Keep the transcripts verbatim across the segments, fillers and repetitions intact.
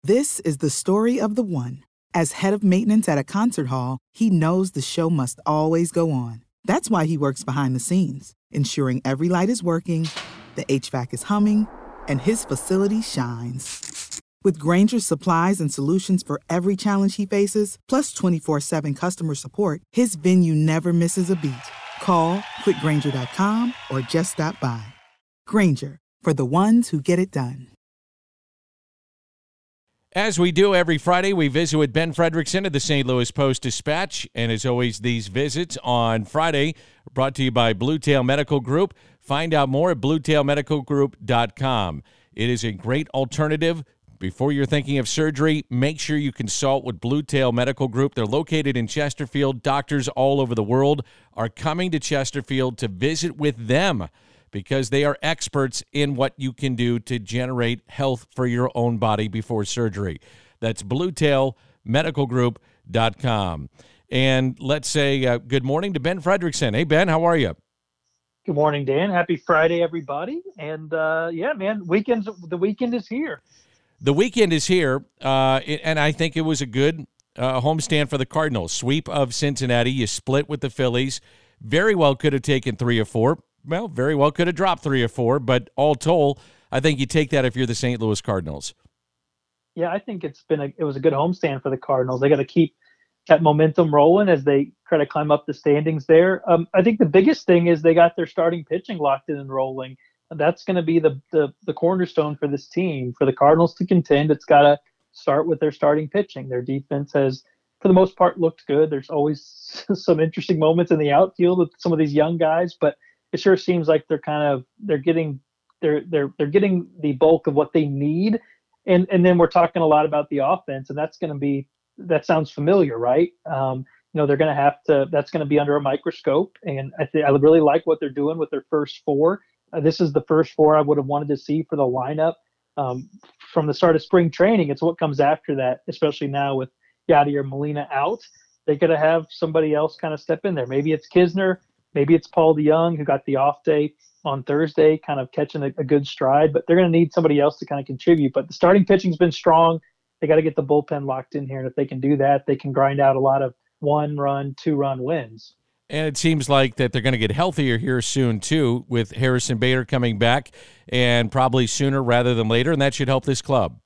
This is the story of the one. As head of maintenance at a concert hall, he knows the show must always go on. That's why he works behind the scenes, ensuring every light is working, the H V A C is humming, and his facility shines. With Grainger's supplies and solutions for every challenge he faces, plus twenty-four seven customer support, his venue never misses a beat. Call quick grainger dot com or just stop by. Grainger, for the ones who get it done. As we do every Friday, we visit with Ben Frederickson of the Saint Louis Post-Dispatch. And as always, these visits on Friday are brought to you by Blue Tail Medical Group. Find out more at blue tail medical group dot com. It is a great alternative. Before you're thinking of surgery, make sure you consult with Blue Tail Medical Group. They're located in Chesterfield. Doctors all over the world are coming to Chesterfield to visit with them, because they are experts in what you can do to generate health for your own body before surgery. That's blue tail medical group dot com. And let's say uh, good morning to Ben Frederickson. Hey, Ben, how are you? Good morning, Dan. Happy Friday, everybody. And, uh, yeah, man, weekends. the weekend is here. The weekend is here, uh, and I think it was a good uh, homestand for the Cardinals. Sweep of Cincinnati. You split with the Phillies. Very well could have taken three or four. Well, very well could have dropped three or four, but all told, I think you take that if you're the Saint Louis Cardinals. Yeah, I think it's been a, it was a good homestand for the Cardinals. They got to keep that momentum rolling as they try to climb up the standings there. Um, I think the biggest thing is they got their starting pitching locked in and rolling. That's going to be the, the the cornerstone for this team. For the Cardinals to contend, it's got to start with their starting pitching. Their defense has, for the most part, looked good. There's always some interesting moments in the outfield with some of these young guys, but it sure seems like they're kind of they're getting they're they're they're getting the bulk of what they need. And and then we're talking a lot about the offense, and that's going to be that sounds familiar, right? Um, you know, they're going to have to that's going to be under a microscope, and I think I really like what they're doing with their first four. Uh, this is the first four I would have wanted to see for the lineup um, from the start of spring training. It's what comes after that, especially now with Yadier Molina out. They got to have somebody else kind of step in there. Maybe it's Kisner. Maybe it's Paul DeYoung, who got the off day on Thursday, kind of catching a, a good stride. But they're going to need somebody else to kind of contribute. But the starting pitching's been strong. They got to get the bullpen locked in here. And if they can do that, they can grind out a lot of one-run, two-run wins. And it seems like that they're going to get healthier here soon, too, with Harrison Bader coming back, and probably sooner rather than later, and that should help this club.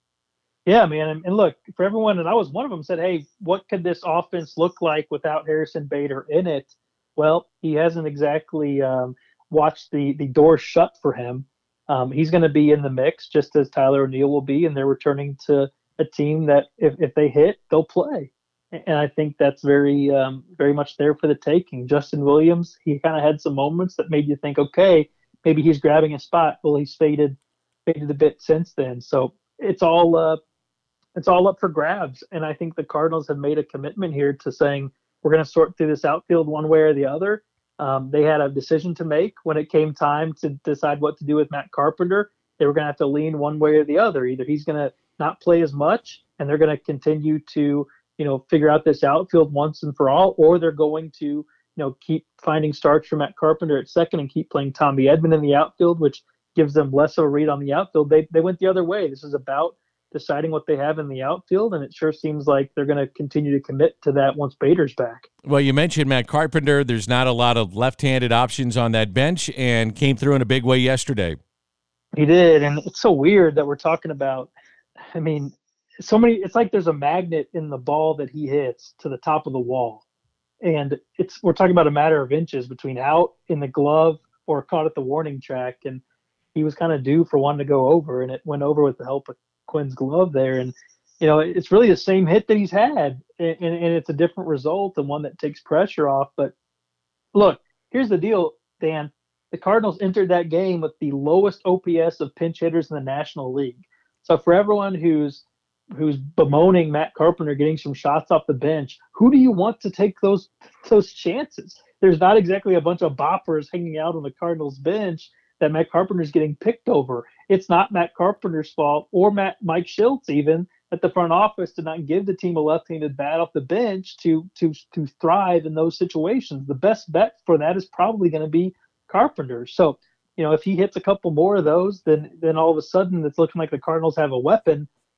Yeah, man. And, and look, for everyone, and I was one of them, said, hey, what could this offense look like without Harrison Bader in it? Well, he hasn't exactly um, watched the, the door shut for him. Um, he's going to be in the mix, just as Tyler O'Neill will be, and they're returning to a team that if, if they hit, they'll play. And I think that's very, um, very much there for the taking. Justin Williams, he kind of had some moments that made you think, okay, maybe he's grabbing a spot. Well, he's faded, faded a bit since then. So it's all, uh, it's all up for grabs. And I think the Cardinals have made a commitment here to saying we're going to sort through this outfield one way or the other. Um, they had a decision to make when it came time to decide what to do with Matt Carpenter. They were going to have to lean one way or the other. Either he's going to not play as much, and they're going to continue to, you know, figure out this outfield once and for all, or they're going to, you know, keep finding starts for Matt Carpenter at second and keep playing Tommy Edman in the outfield, which gives them less of a read on the outfield. They they went the other way. This is about deciding what they have in the outfield, and it sure seems like they're going to continue to commit to that once Bader's back. Well, you mentioned Matt Carpenter. There's not a lot of left-handed options on that bench, and came through in a big way yesterday. He did, and it's so weird that we're talking about, I mean, so many, it's like there's a magnet in the ball that he hits to the top of the wall. And it's, we're talking about a matter of inches between out in the glove or caught at the warning track. And he was kind of due for one to go over, and it went over with the help of Quinn's glove there. And, you know, it's really the same hit that he's had, and, and it's a different result and one that takes pressure off. But look, here's the deal, Dan. The Cardinals entered that game with the lowest O P S of pinch hitters in the National League. So for everyone who's who's bemoaning Matt Carpenter getting some shots off the bench, who do you want to take those those chances? There's not exactly a bunch of boppers hanging out on the Cardinals bench that Matt Carpenter's getting picked over. It's not Matt Carpenter's fault, or Matt Mike Schiltz even, that the front office did not give the team a left-handed bat off the bench to to to thrive in those situations. The best bet for that is probably going to be Carpenter. So, you know, if he hits a couple more of those, then then all of a sudden it's looking like the Cardinals have a weapon.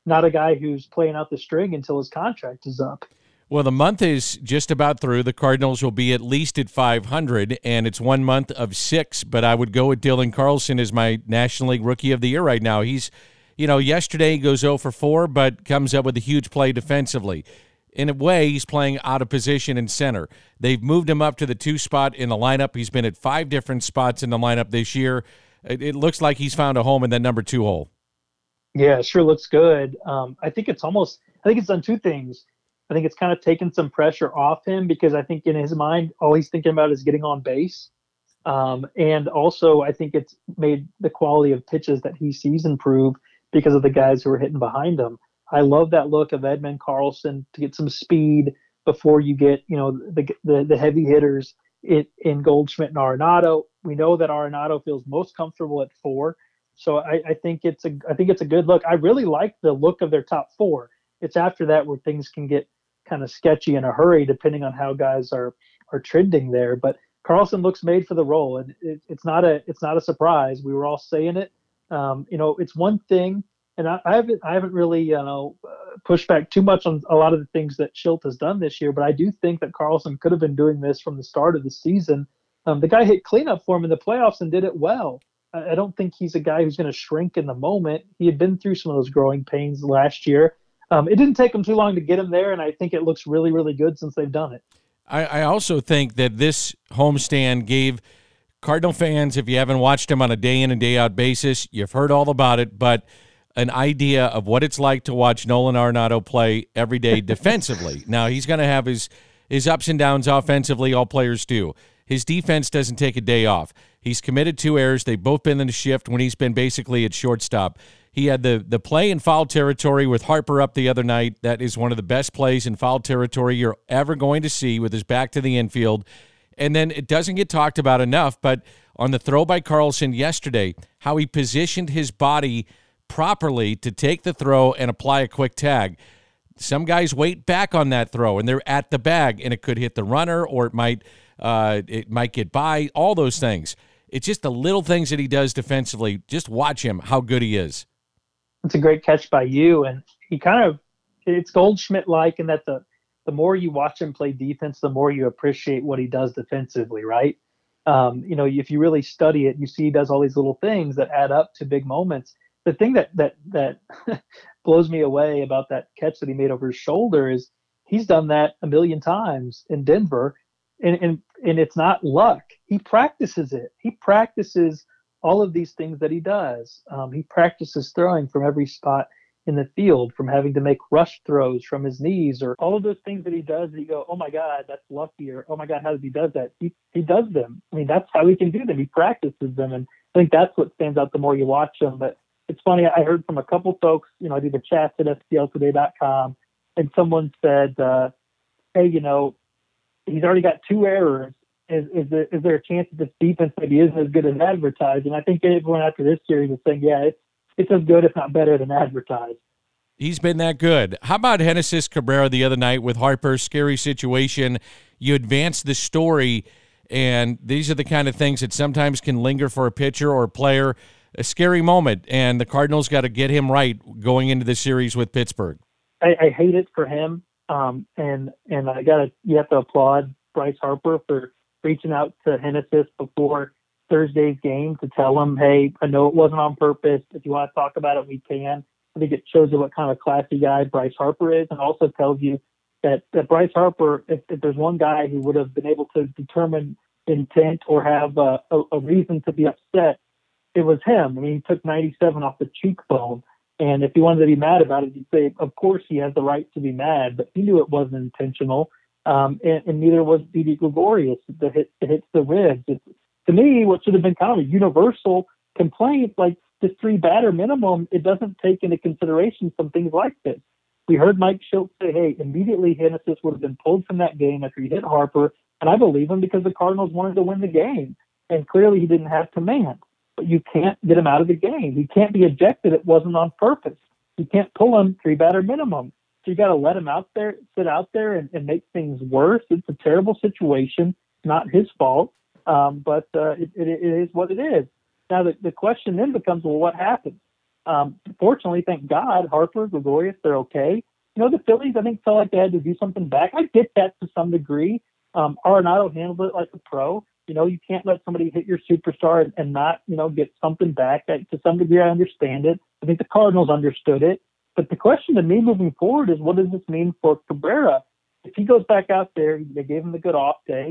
not a guy who's playing out the string until his contract is up. Well, the month is just about through. The Cardinals will be at least at five hundred, and it's one month of six, but I would go with Dylan Carlson as my National League Rookie of the Year right now. He's, you know, yesterday he goes oh for four, but comes up with a huge play defensively. In a way, he's playing out of position in center. They've moved him up to the two spot in the lineup. He's been at five different spots in the lineup this year. It, it looks like he's found a home in that number two hole. Yeah, it sure looks good. Um, I think it's almost, I think it's done two things. I think it's kind of taken some pressure off him because I think in his mind, all he's thinking about is getting on base. Um, and also, I think it's made the quality of pitches that he sees improve because of the guys who are hitting behind him. I love that look of Edman Carlson to get some speed before you get, you know, the the, the heavy hitters in, in Goldschmidt and Arenado. We know that Arenado feels most comfortable at four. So I, I think it's a I think it's a good look. I really like the look of their top four. It's after that where things can get kind of sketchy in a hurry, depending on how guys are are trending there. But Carlson looks made for the role, and it, it's not a it's not a surprise. We were all saying it. Um, you know, it's one thing, and I, I haven't I haven't really you know uh, pushed back too much on a lot of the things that Schilt has done this year. But I do think that Carlson could have been doing this from the start of the season. Um, the guy hit cleanup for him in the playoffs and did it well. I, I don't think he's a guy who's going to shrink in the moment. He had been through some of those growing pains last year. Um, it didn't take them too long to get him there, and I think it looks really, really good since they've done it. I, I also think that this homestand gave Cardinal fans, if you haven't watched him on a day in and day out basis, you've heard all about it, but an idea of what it's like to watch Nolan Arenado play every day defensively. Now, he's going to have his, his ups and downs offensively. All players do. His defense doesn't take a day off. He's committed two errors. They've both been in the shift when he's been basically at shortstop. He had the the play in foul territory with Harper up the other night. That is one of the best plays in foul territory you're ever going to see with his back to the infield. And then it doesn't get talked about enough, but on the throw by Carlson yesterday, how he positioned his body properly to take the throw and apply a quick tag. Some guys wait back on that throw, and they're at the bag, and it could hit the runner, or it might uh, it might get by, all those things. It's just the little things that he does defensively. Just watch him, how good he is. It's a great catch by you, and he kind of it's Goldschmidt-like in that the the more you watch him play defense, the more you appreciate what he does defensively, right? Um, you know, if you really study it, you see he does all these little things that add up to big moments. The thing that that that blows me away about that catch that he made over his shoulder is he's done that a million times in Denver, and and and it's not luck. He practices it. He practices all of these things that he does. Um, he practices throwing from every spot in the field, from having to make rush throws from his knees, or all of those things that he does that you go, oh my God, that's lucky, or oh my God, how does he does that? He he does them. I mean, that's how he can do them. He practices them, and I think that's what stands out the more you watch him. But it's funny, I heard from a couple folks, you know, I do the chats at S T L today dot com, and someone said, uh, hey, you know, he's already got two errors. Is, is, there, is there a chance that this defense maybe isn't as good as advertised? And I think everyone after this series is saying, yeah, it's, it's as good, if not better, than advertised. He's been that good. How about Genesis Cabrera the other night with Harper? Scary situation. You advance the story, and these are the kind of things that sometimes can linger for a pitcher or a player. A scary moment, and the Cardinals got to get him right going into the series with Pittsburgh. I, I hate it for him, um, and and I got to you have to applaud Bryce Harper for reaching out to Genesis before Thursday's game to tell him, hey, I know it wasn't on purpose. If you want to talk about it, we can. I think it shows you what kind of classy guy Bryce Harper is, and also tells you that, that Bryce Harper, if, if there's one guy who would have been able to determine intent or have a, a, a reason to be upset, it was him. I mean, he took ninety-seven off the cheekbone, and if he wanted to be mad about it, you'd say, of course he has the right to be mad, but he knew it wasn't intentional. Um, and, and neither was Didi Gregorius. The hit the hits the ribs. It's, to me, what should have been kind of a universal complaint, like this three batter minimum, it doesn't take into consideration some things like this. We heard Mike Schilt say, hey, immediately Genesis would have been pulled from that game after he hit Harper, and I believe him because the Cardinals wanted to win the game, and clearly he didn't have command. But you can't get him out of the game. He can't be ejected. It wasn't on purpose. You can't pull him three batter minimum. So you got to let him out there, sit out there, and, and make things worse. It's a terrible situation. Not his fault, um, but uh, it, it, it is what it is. Now the, the question then becomes, well, what happens? Um, fortunately, thank God, Harper, Gregorius, they're okay. You know, the Phillies, I think, felt like they had to do something back. I get that to some degree. Um, Arenado handled it like a pro. You know, you can't let somebody hit your superstar and, and not, you know, get something back. I, to some degree, I understand it. I think the Cardinals understood it. But the question to me moving forward is, what does this mean for Cabrera? If he goes back out there, they gave him the good off day.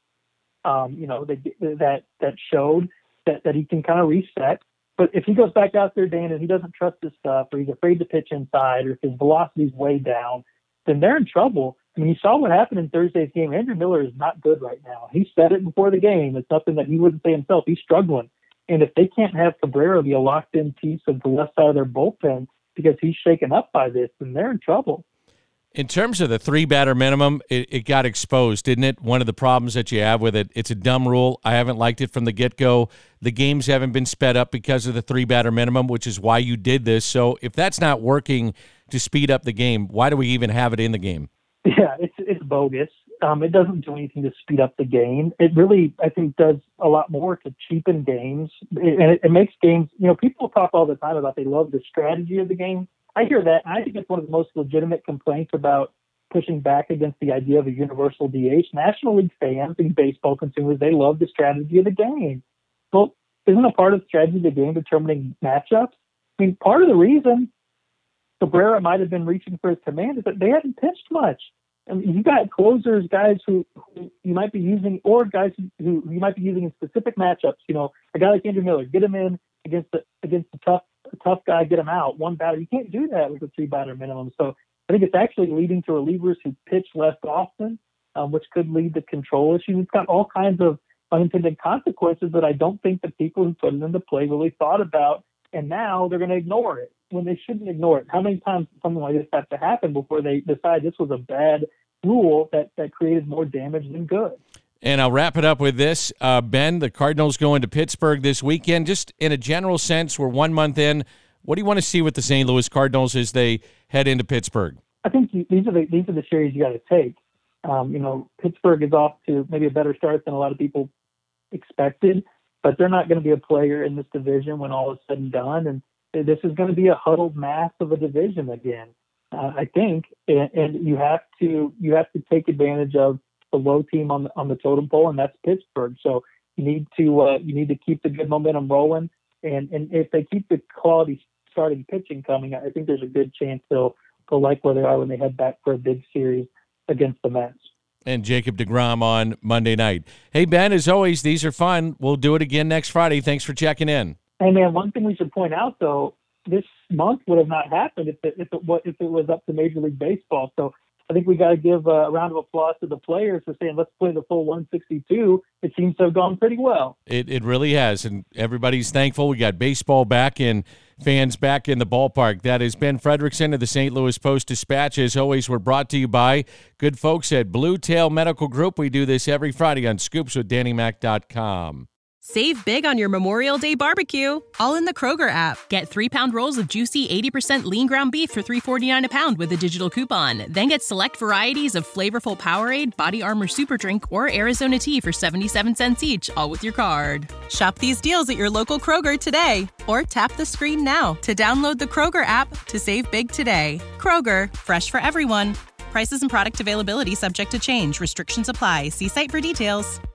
Um, you know, they, that that showed that, that he can kind of reset. But if he goes back out there, Dan, and he doesn't trust his stuff, or he's afraid to pitch inside, or if his velocity's way down, then they're in trouble. I mean, you saw what happened in Thursday's game. Andrew Miller is not good right now. He said it before the game. It's nothing that he wouldn't say himself. He's struggling. And if they can't have Cabrera be a locked-in piece of the left side of their bullpen because he's shaken up by this, then they're in trouble. In terms of the three-batter minimum, it, it got exposed, didn't it? One of the problems that you have with it, it's a dumb rule. I haven't liked it from the get-go. The games haven't been sped up because of the three-batter minimum, which is why you did this. So if that's not working to speed up the game, why do we even have it in the game? Yeah, it's it's bogus. Um, it doesn't do anything to speed up the game. It really, I think, does a lot more to cheapen games. It, and it, it makes games, you know, people talk all the time about they love the strategy of the game. I hear that. And I think it's one of the most legitimate complaints about pushing back against the idea of a universal D H. National League fans and baseball consumers, they love the strategy of the game. Well, isn't a part of the strategy of the game determining matchups? I mean, part of the reason Cabrera might have been reaching for his command is that they hadn't pitched much. I mean, you got closers, guys who, who you might be using, or guys who, who you might be using in specific matchups. You know, a guy like Andrew Miller, get him in against the against the tough a tough guy, get him out. One batter, you can't do that with a three batter minimum. So I think it's actually leading to relievers who pitch less often, um, which could lead to control issues. It's got all kinds of unintended consequences that I don't think the people who put it into play really thought about, and now they're going to ignore it when they shouldn't ignore it. How many times does something like this have to happen before they decide this was a bad rule that, that created more damage than good? And I'll wrap it up with this. Uh, Ben, the Cardinals going to Pittsburgh this weekend. Just in a general sense, we're one month in. What do you want to see with the Saint Louis Cardinals as they head into Pittsburgh? I think these are the these are the series you got to take. Um, you know, Pittsburgh is off to maybe a better start than a lot of people expected, but they're not going to be a player in this division when all is said and done. And this is going to be a huddled mass of a division again, uh, I think. And, and you have to you have to take advantage of the low team on the, on the totem pole, and that's Pittsburgh. So you need to uh, you need to keep the good momentum rolling, and and if they keep the quality starting pitching coming, I think there's a good chance they'll go like where they are when they head back for a big series against the Mets. And Jacob deGrom on Monday night. Hey Ben, as always, these are fun. We'll do it again next Friday. Thanks for checking in. Hey man, one thing we should point out though, this month would have not happened if it if it was if it was up to Major League Baseball. So I think we got to give a round of applause to the players for saying, let's play the full one sixty-two. It seems to have gone pretty well. It it really has, and everybody's thankful. We got baseball back and fans back in the ballpark. That is Ben Frederickson of the Saint Louis Post-Dispatch. As always, we're brought to you by good folks at Blue Tail Medical Group. We do this every Friday on scoops with danny mac dot com. Save big on your Memorial Day barbecue, all in the Kroger app. Get three-pound rolls of juicy eighty percent lean ground beef for three forty-nine a pound with a digital coupon. Then get select varieties of flavorful Powerade, Body Armor Super Drink, or Arizona tea for seventy-seven cents each, all with your card. Shop these deals at your local Kroger today, or tap the screen now to download the Kroger app to save big today. Kroger, fresh for everyone. Prices and product availability subject to change. Restrictions apply. See site for details.